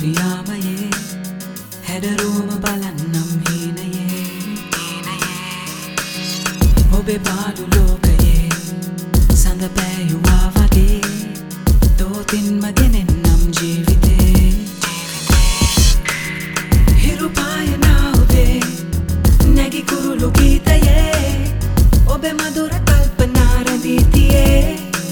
යාමයේ හැඩරුවම බලන්නම් හීනයේ ඔබේ පාළු ලෝකයේ සඳ පෑයුවා වගේ දෝතින්ම ගෙනෙන්නම් ජීවිතේ හිරු පායනා ඔබේ නැගි කුරුළු ගීතයේ ඔබේ මధుර කල්පනා රැඳී තියේ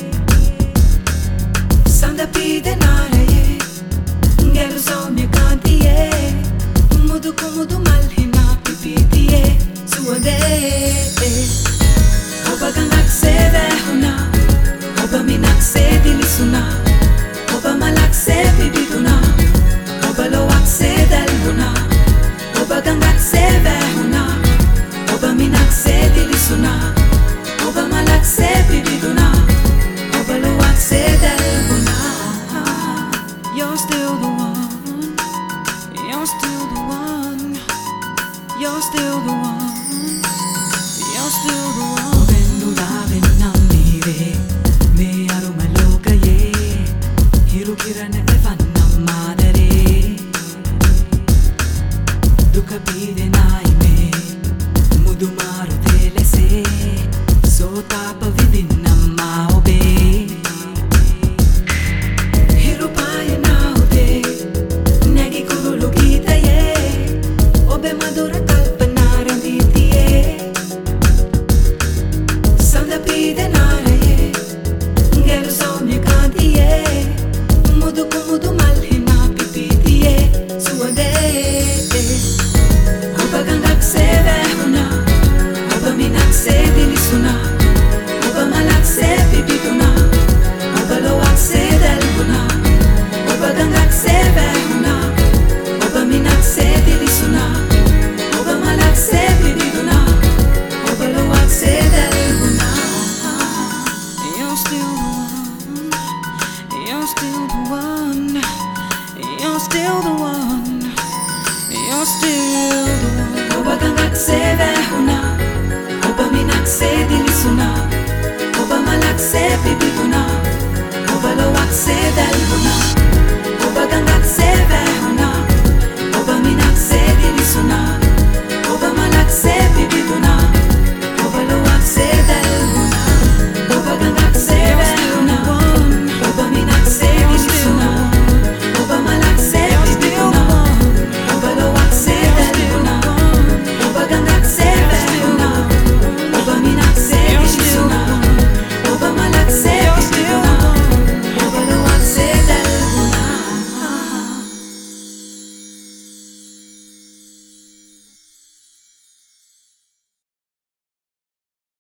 සඳ පීඩනාරයේ ගැරු සෞම්‍ය කාන්තියේ මුදු කුමුදු මල් හිනා පිපිතියේ සුවඳේ ඔබ ගඟක්සේ වැහුණා ඔබ මිනක්සේ දිලිසුණා ඔබ මලක්සේ පිබිදුණා ඔබ ලොවක්සේ දැල්වුණා ඔබ ගඟක්සේ වැහුණා ඔබ මිනක්සේ දිලිසුණා ඔබ මලක්සේ පිබිදුණා ඔබ ලොවක්සේ දැල්වුණා You're still the one You're still the one You're still the one You're still the one වෙන්නුදාවෙන් නම් මිහිරේ මේ අරුම ලෝකයේ හිරු කිරණ එවන්නම් මාදරේ දුක පීඩනයි මේ මුදු මාරුතේ ලෙසේ සෝතාප විඳින්නම් මා ඔබේ හිරු පායනා ඔබේ නැගි කුරුළු ගීතයේ ඔබේ මధుර කල්පනා රැඳී තියේ සඳ පීඩනාරයේ ගැරු සෞම්‍ය කාන්තියේ මුදු කුමුදු මල් හිනා පිපිතියේ සුවඳේ ඔබ ගඟක්සේ වැහුණා ඔබ මිනක්සේ දිලිසුණා ඔබ මලක්සේ පිබිදුණා ඔබ ලොවක්සේ දැල්වුණා ඔබ ගඟක්සේ වැහුණා ඔබ මිනක්සේ දිලිසුණා ඔබ මලක්සේ පිබිදුණා ඔබ ලොවක්සේ දැල්වුණා You're still the one You're still the one You're still the one You're still the one ඔබ ගඟක්සේ වැහුණා ඔබ මිනක්සේ දිලිසුණා ඔබ මලක්සේ පිබිදුණා ඔබ ලොවක්සේ දැල්වුණා